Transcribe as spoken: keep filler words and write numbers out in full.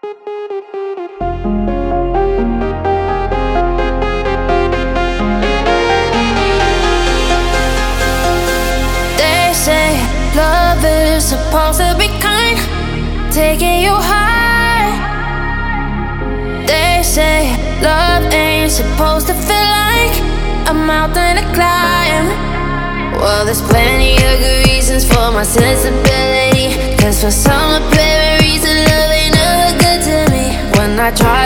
They say love is supposed to be kind, taking you high. They say love ain't supposed to feel like a mountain to climb. Well, there's plenty of good reasons for my sensibility, 'cause for some apparent reason love ain't never good to me. When I try